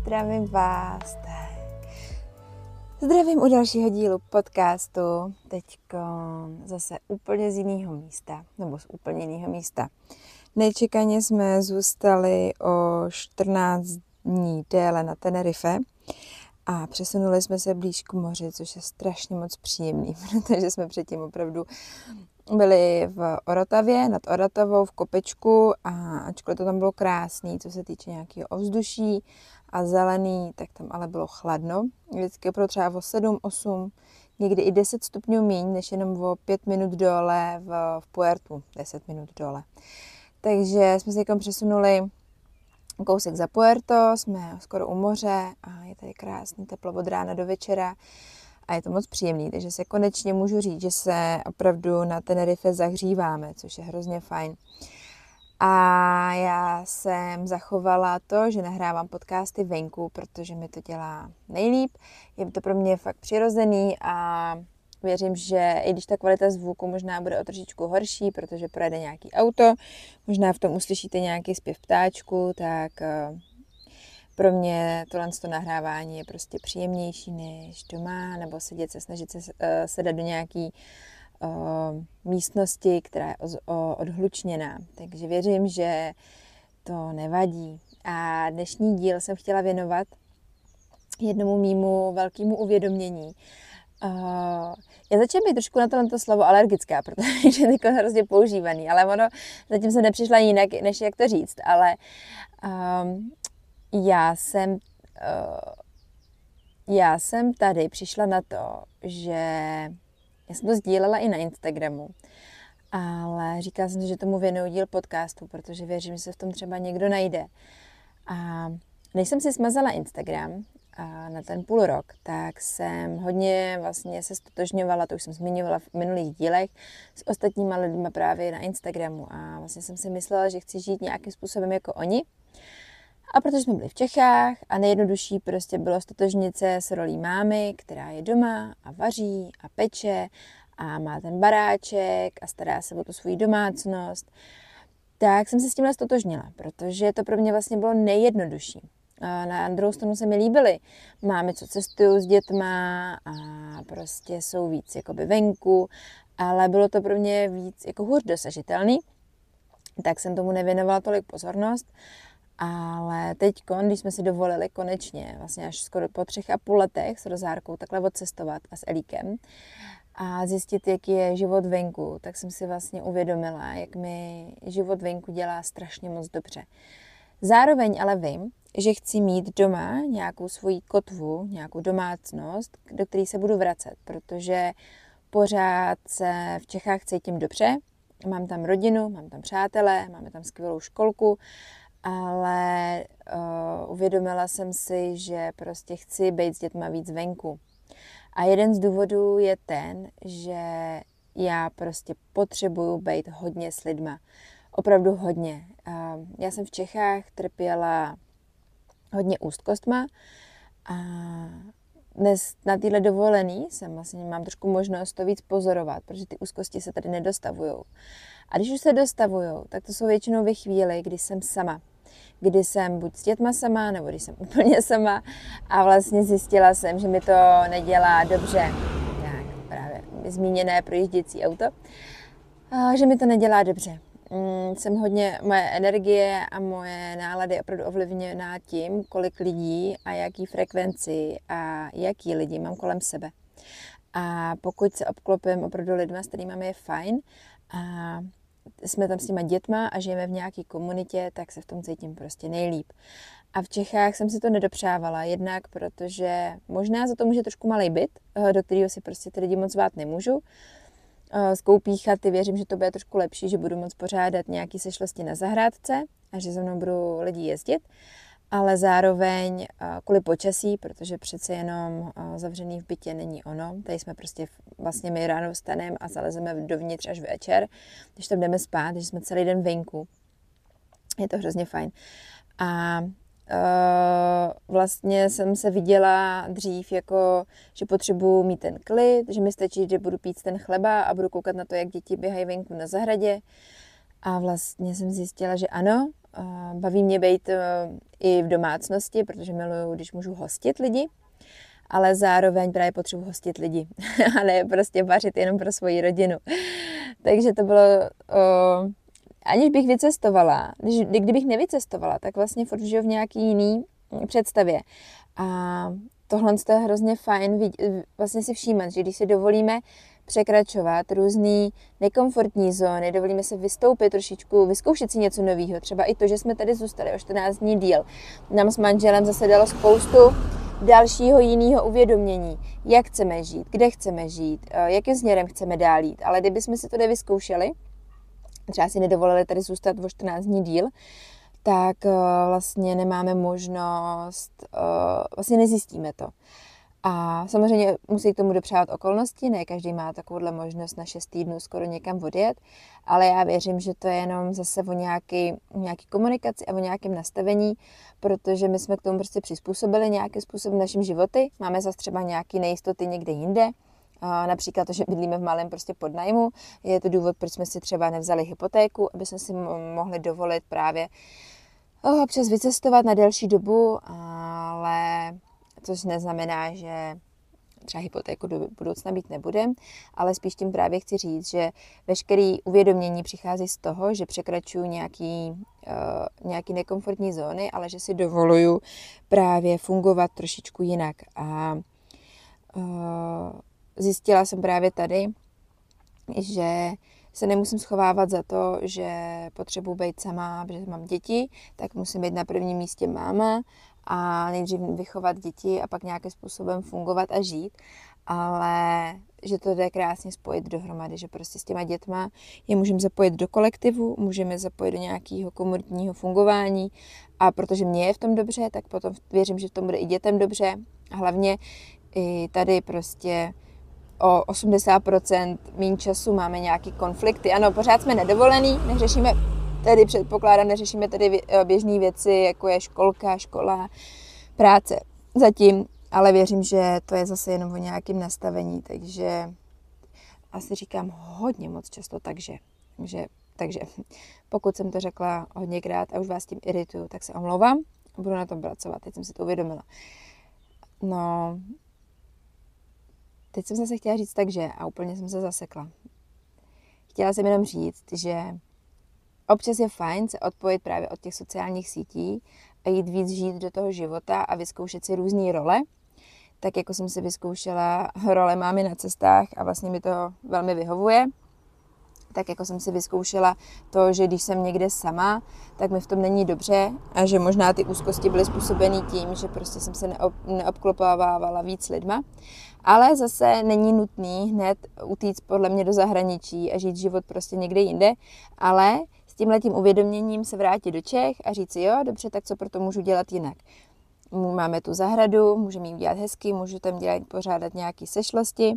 zdravím vás. Zdravím u dalšího dílu podcastu. Teďko zase úplně z jiného místa, nebo z úplně jiného místa. Nečekaně jsme zůstali o 14 dní déle na Tenerife a přesunuli jsme se blíž k moři, což je strašně moc příjemný, protože jsme předtím opravdu byli v Orotavě, nad Orotavou v kopečku a ačkoliv to tam bylo krásný, co se týče nějakého ovzduší a zelený, tak tam ale bylo chladno. Vždycky opravdu třeba o 7, 8, někdy i 10 stupňů míň, než jenom o 5 minut dole v Puertu, 10 minut dole. Takže jsme se přesunuli kousek za Puerto, jsme skoro u moře a je tady krásný teplo od rána do večera. A je to moc příjemný, takže se konečně můžu říct, že se opravdu na Tenerife zahříváme, což je hrozně fajn. A já jsem zachovala to, že nahrávám podcasty venku, protože mi to dělá nejlíp. Je to pro mě fakt přirozený a věřím, že i když ta kvalita zvuku možná bude o trošičku horší, protože projede nějaký auto, možná v tom uslyšíte nějaký zpěv ptáčku, tak pro mě tohle nahrávání je prostě příjemnější než doma, nebo snažit se sedat do nějaký místnosti, která je odhlučněná. Takže věřím, že to nevadí. A dnešní díl jsem chtěla věnovat jednomu mému velkému uvědomění. Já začala být trošku na to slovo alergická, protože je to hrozně používaný, ale ono zatím jsem nepřišla jinak, než jak to říct, ale já jsem tady přišla na to, že já jsem to sdílela i na Instagramu, ale říkala jsem si, že tomu věnuju díl podcastu, protože věřím, že se v tom třeba někdo najde. A než jsem si smazala Instagram na ten půl rok, tak jsem hodně vlastně se stotožňovala, to už jsem zmiňovala v minulých dílech, s ostatníma lidmi právě na Instagramu a vlastně jsem si myslela, že chci žít nějakým způsobem jako oni. A protože jsme byli v Čechách a nejjednodušší prostě bylo stotožnit se s rolí mámy, která je doma a vaří a peče a má ten baráček a stará se o tu svou domácnost, tak jsem se s tímhle stotožnila, protože to pro mě vlastně bylo nejjednodušší. A na druhou stranu se mi líbily mámy, co cestují s dětma a prostě jsou víc jakoby venku, ale bylo to pro mě víc jako hůř dosažitelný, tak jsem tomu nevěnovala tolik pozornost. Ale teď, když jsme si dovolili konečně, vlastně až skoro po 3,5 letech s Rozárkou takhle odcestovat a s Elíkem a zjistit, jaký je život venku, tak jsem si vlastně uvědomila, jak mi život venku dělá strašně moc dobře. Zároveň ale vím, že chci mít doma nějakou svoji kotvu, nějakou domácnost, do které se budu vracet, protože pořád se v Čechách cítím dobře, mám tam rodinu, mám tam přátele, máme tam skvělou školku, ale uvědomila jsem si, že prostě chci být s dětma víc venku. A jeden z důvodů je ten, že já prostě potřebuju být hodně s lidma. Opravdu hodně. Já jsem v Čechách trpěla hodně úzkostma a dnes na téhle dovolený mám trošku možnost to víc pozorovat, protože ty úzkosti se tady nedostavujou. A když už se dostavujou, tak to jsou většinou ve chvíli, kdy jsem sama. Kdy jsem buď s dětma sama, nebo když jsem úplně sama a vlastně zjistila jsem, že mi to nedělá dobře. Tak právě zmíněné projížděcí auto. Že mi to nedělá dobře. Moje energie a moje nálady je opravdu ovlivněná tím, kolik lidí a jaký frekvenci a jaký lidi mám kolem sebe. A pokud se obklopím opravdu lidma, s kterými je fajn a jsme tam s těma dětma a žijeme v nějaké komunitě, tak se v tom cítím prostě nejlíp. A v Čechách jsem si to nedopřávala, jednak protože možná za to může trošku malej byt, do kterého si prostě ty lidi moc zvát nemůžu. Skoupí chaty, věřím, že to bude trošku lepší, že budu moc pořádat nějaké sešlosti na zahrádce a že za mnou budou lidi jezdit, ale zároveň kvůli počasí, protože přece jenom zavřený v bytě není ono. Tady jsme prostě vlastně my ráno vstaneme a zalezeme dovnitř až večer, když tam jdeme spát, že jsme celý den venku. Je to hrozně fajn. A vlastně jsem se viděla dřív jako, že potřebuji mít ten klid, že mi stačí, že budu pít ten chleba a budu koukat na to, jak děti běhají venku na zahradě. A vlastně jsem zjistila, že ano, baví mě být i v domácnosti, protože miluju, když můžu hostit lidi, ale zároveň právě potřebuji hostit lidi a ne prostě vařit jenom pro svoji rodinu. Takže to bylo, aniž bych vycestovala, kdybych nevycestovala, tak vlastně furt žiju v nějaký jiný představě. A tohle je hrozně fajn vlastně si všímat, že když si dovolíme překračovat různé nekomfortní zóny, dovolíme se vystoupit trošičku, vyzkoušet si něco nového. Třeba i to, že jsme tady zůstali o 14 dní díl. Nám s manželem zase dalo spoustu dalšího jiného uvědomění, jak chceme žít, kde chceme žít, jakým směrem chceme dál jít. Ale kdybychom si to nevyzkoušeli, třeba si nedovolili tady zůstat o 14 dní díl, tak vlastně nemáme možnost, vlastně nezjistíme to. A samozřejmě musí k tomu dopřát okolnosti, ne každý má takovouhle možnost na 6 týdnů skoro někam odjet, ale já věřím, že to je jenom zase o nějaký komunikaci a o nějakém nastavení, protože my jsme k tomu prostě přizpůsobili nějakým způsobem našim životy, máme zase třeba nějaké nejistoty někde jinde, například to, že bydlíme v malém prostě podnájmu, je to důvod, proč jsme si třeba nevzali hypotéku, aby jsme si mohli dovolit právě občas vycestovat na delší dobu, ale což neznamená, že třeba hypotéku do budoucna mít nebudem, ale spíš tím právě chci říct, že veškerý uvědomění přichází z toho, že překračuju nějaký nekomfortní zóny, ale že si dovoluju právě fungovat trošičku jinak. A zjistila jsem právě tady, že se nemusím schovávat za to, že potřebuji být sama, protože mám děti, tak musím být na prvním místě máma a nejdřív vychovat děti a pak nějakým způsobem fungovat a žít, ale že to jde krásně spojit dohromady, že prostě s těma dětma je můžeme zapojit do kolektivu, můžeme zapojit do nějakého komunitního fungování a protože mě je v tom dobře, tak potom věřím, že v tom bude i dětem dobře a hlavně i tady prostě o 80% méně času máme nějaký konflikty. Ano, pořád jsme nedovolený, neřešíme tady běžné věci, jako je školka, škola, práce. Zatím, ale věřím, že to je zase jenom o nějakém nastavení, takže asi říkám hodně moc často takže pokud jsem to řekla hodněkrát a už vás tím irituju, tak se omlouvám a budu na tom pracovat. Teď jsem si to uvědomila. No, teď jsem zase chtěla říct takže a úplně jsem se zasekla. Chtěla jsem jenom říct, že občas je fajn se odpojit právě od těch sociálních sítí a jít víc žít do toho života a vyzkoušet si různé role. Tak jako jsem si vyzkoušela role mámy na cestách a vlastně mi to velmi vyhovuje. Tak jako jsem si vyzkoušela to, že když jsem někde sama, tak mi v tom není dobře a že možná ty úzkosti byly způsobeny tím, že prostě jsem se neobklopovávala víc lidma. Ale zase není nutný hned utíct podle mě do zahraničí a žít život prostě někde jinde, ale s tímhletím uvědoměním se vrátit do Čech a říct si, jo, dobře, tak co pro to můžu dělat jinak. Máme tu zahradu, můžeme ji udělat hezky, můžu tam pořádat nějaké sešlosti.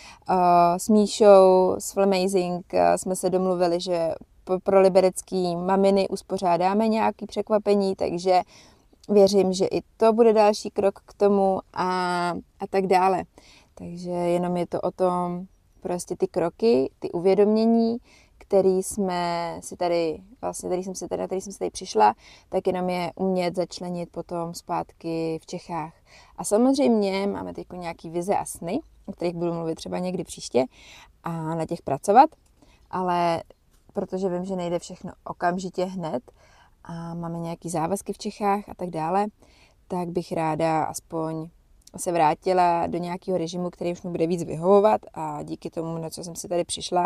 S Míšou, s Flamazing jsme se domluvili, že pro liberecký maminy uspořádáme nějaké překvapení, takže věřím, že i to bude další krok k tomu a tak dále. Takže jenom je to o tom prostě ty kroky, ty uvědomění, který jsme si tady, vlastně který jsem si tady přišla, tak jenom je umět začlenit potom zpátky v Čechách. A samozřejmě máme teď nějaký vize a sny, o kterých budu mluvit třeba někdy příště a na těch pracovat, ale protože vím, že nejde všechno okamžitě hned a máme nějaký závazky v Čechách a tak dále, tak bych ráda aspoň se vrátila do nějakého režimu, který už mi bude víc vyhovovat a díky tomu, na co jsem si tady přišla,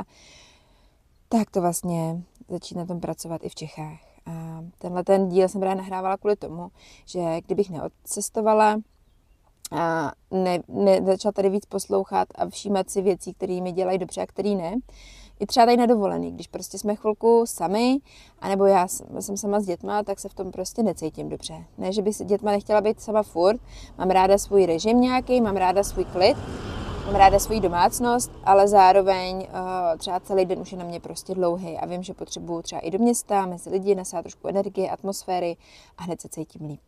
tak to vlastně začít na tom pracovat i v Čechách. A ten díl jsem právě nahrávala kvůli tomu, že kdybych neodcestovala a začala tady víc poslouchat a všímat si věcí, které mi dělají dobře a které ne, i třeba tady na dovolený, když prostě jsme chvilku sami, anebo já jsem sama s dětma, tak se v tom prostě necítím dobře. Ne, že bych s dětma nechtěla být sama furt, mám ráda svůj režim nějaký, mám ráda svůj klid, mám ráda svou domácnost, ale zároveň třeba celý den už je na mě prostě dlouhý a vím, že potřebuju třeba i do města, mezi lidi, nasát trošku energie, atmosféry a hned se cítím líp.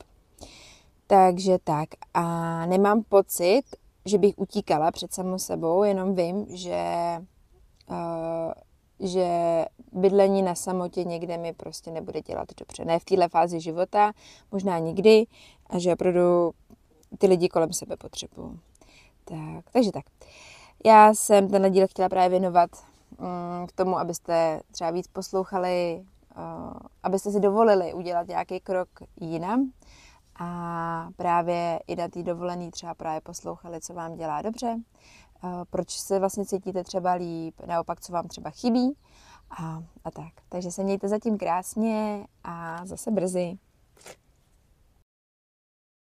Takže tak a nemám pocit, že bych utíkala před samou sebou, jenom vím, že že bydlení na samotě někde mi prostě nebude dělat dobře. Ne v téhle fázi života, možná nikdy, a že opravdu ty lidi kolem sebe potřebuju. Takže tak. Já jsem tenhle díl chtěla právě věnovat k tomu, abyste třeba víc poslouchali, abyste si dovolili udělat nějaký krok jinam a právě i na té dovolený třeba právě poslouchali, co vám dělá dobře, proč se vlastně cítíte třeba líp, naopak, co vám třeba chybí a tak. Takže se mějte zatím krásně a zase brzy.